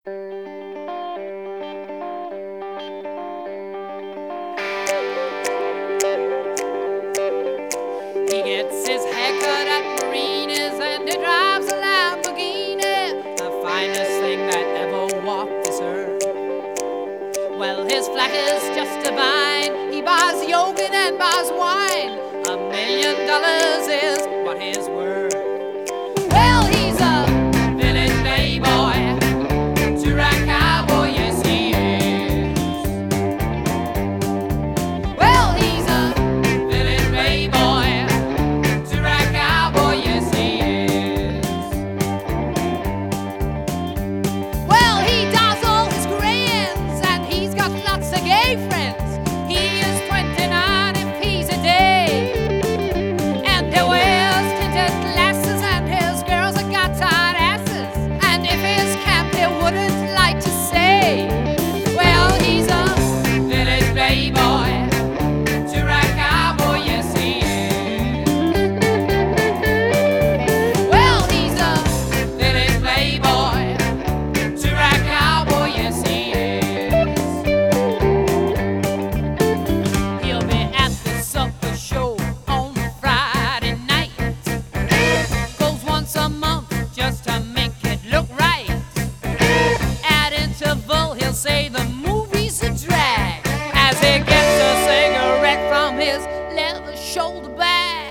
He gets his haircut at Marina's and he drives a Lamborghini, the finest thing that ever walked this earth. Well, his flat is just divine. He buys yogurt and buys wine. $1 million is what his worth. Well, he's a village playboy, two-rack cowboy, yes he is. Well, he's a village playboy, two-rack cowboy, yes he is. Well, he does all his grins and he's got lots of gay friends. He is 29 if he's a day, and he wears tinted glasses and his girls have got tight asses. And if his camp he wouldn't like to say, well, he's a village playboy, two-rack cowboy, yes he is. Well, he's a village playboy, two-rack cowboy, yes he is. He'll be at the supper show on Friday night. Goes once a month just to make it look right. At interval he'll say the movie's a drag as he gets a cigarette from his leather shoulder bag.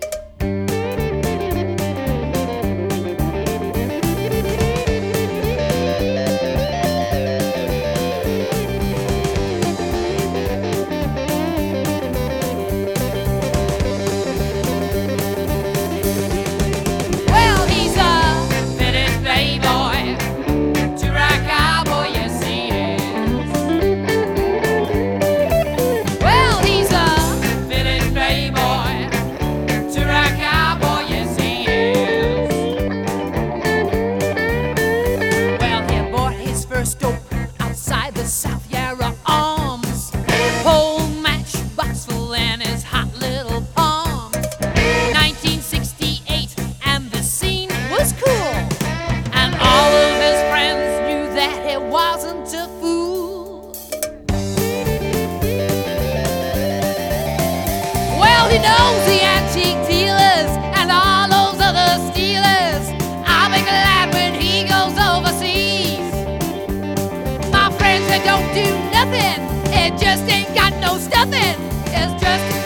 Well, he's a village playboy, two-rack cowboy, yes he is. Well, he's a village playboy, two-rack cowboy, yes he is. Well, he bought his first dope outside the South Yarra Arms. Whole matchbox full in his hot little palms. 1968, and the scene was cool, and all of his friends knew that he wasn't a fool. Well, he knows the antique dealers and all those other stealers. I'll be glad when he goes overseas. My friends, it don't do nothing. It just ain't got no stuffing. It's just